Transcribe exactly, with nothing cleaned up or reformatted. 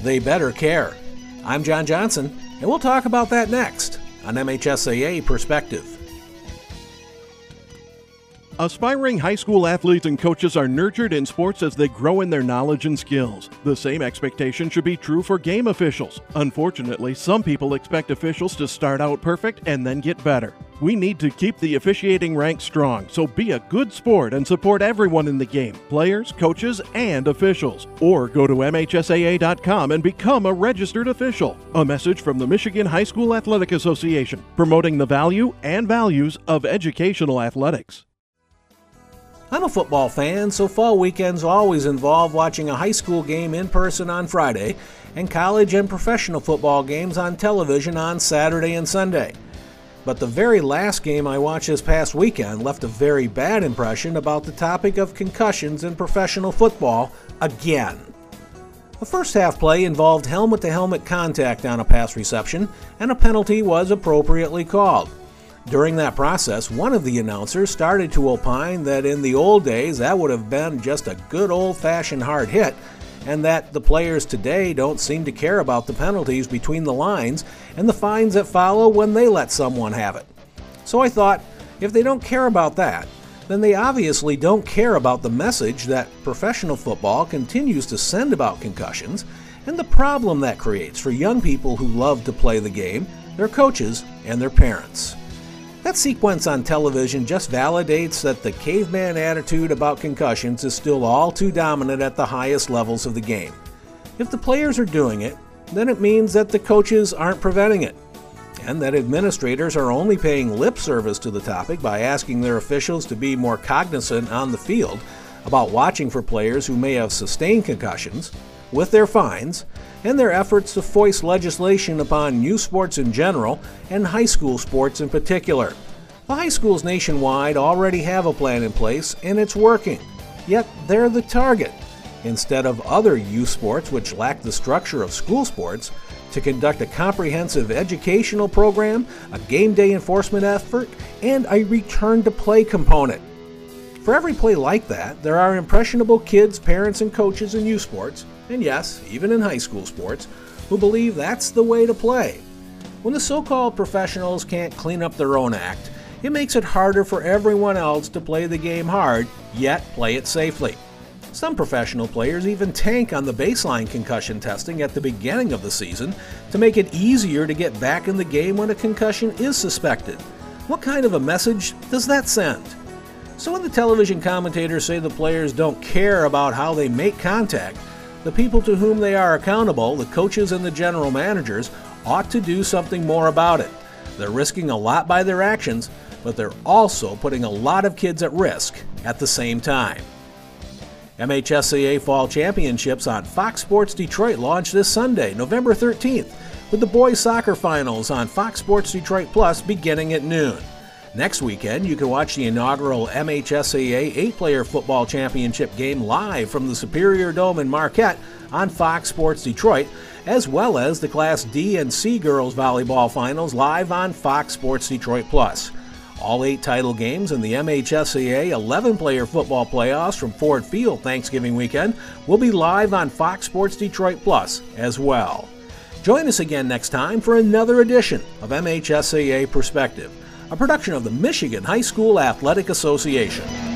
they better care. I'm John Johnson, and we'll talk about that next on M H S A A Perspective. Aspiring high school athletes and coaches are nurtured in sports as they grow in their knowledge and skills. The same expectation should be true for game officials. Unfortunately, some people expect officials to start out perfect and then get better. We need to keep the officiating ranks strong, so be a good sport and support everyone in the game, players, coaches, and officials. Or go to M H S A A dot com and become a registered official. A message from the Michigan High School Athletic Association, promoting the value and values of educational athletics. I'm a football fan, so fall weekends always involve watching a high school game in person on Friday and college and professional football games on television on Saturday and Sunday. But the very last game I watched this past weekend left a very bad impression about the topic of concussions in professional football again. The first half play involved helmet-to-helmet contact on a pass reception, and a penalty was appropriately called. During that process, one of the announcers started to opine that in the old days that would have been just a good old-fashioned hard hit, and that the players today don't seem to care about the penalties between the lines and the fines that follow when they let someone have it. So I thought, if they don't care about that, then they obviously don't care about the message that professional football continues to send about concussions and the problem that creates for young people who love to play the game, their coaches, and their parents. That sequence on television just validates that the caveman attitude about concussions is still all too dominant at the highest levels of the game. If the players are doing it, then it means that the coaches aren't preventing it, and that administrators are only paying lip service to the topic by asking their officials to be more cognizant on the field about watching for players who may have sustained concussions, with their fines, and their efforts to foist legislation upon youth sports in general and high school sports in particular. The high schools nationwide already have a plan in place, and it's working. Yet they're the target, instead of other youth sports which lack the structure of school sports, to conduct a comprehensive educational program, a game day enforcement effort, and a return-to-play component. For every play like that, there are impressionable kids, parents, and coaches in youth sports, and yes, even in high school sports, who believe that's the way to play. When the so-called professionals can't clean up their own act, it makes it harder for everyone else to play the game hard, yet play it safely. Some professional players even tank on the baseline concussion testing at the beginning of the season to make it easier to get back in the game when a concussion is suspected. What kind of a message does that send? So when the television commentators say the players don't care about how they make contact, the people to whom they are accountable, the coaches and the general managers, ought to do something more about it. They're risking a lot by their actions, but they're also putting a lot of kids at risk at the same time. M H S A A Fall Championships on Fox Sports Detroit launch this Sunday, November thirteenth, with the boys soccer finals on Fox Sports Detroit Plus beginning at noon. Next weekend, you can watch the inaugural M H S A A eight-player football championship game live from the Superior Dome in Marquette on Fox Sports Detroit, as well as the Class D and C girls volleyball finals live on Fox Sports Detroit Plus. All eight title games in the M H S A A eleven-player football playoffs from Ford Field Thanksgiving weekend will be live on Fox Sports Detroit Plus as well. Join us again next time for another edition of M H S A A Perspective, a production of the Michigan High School Athletic Association.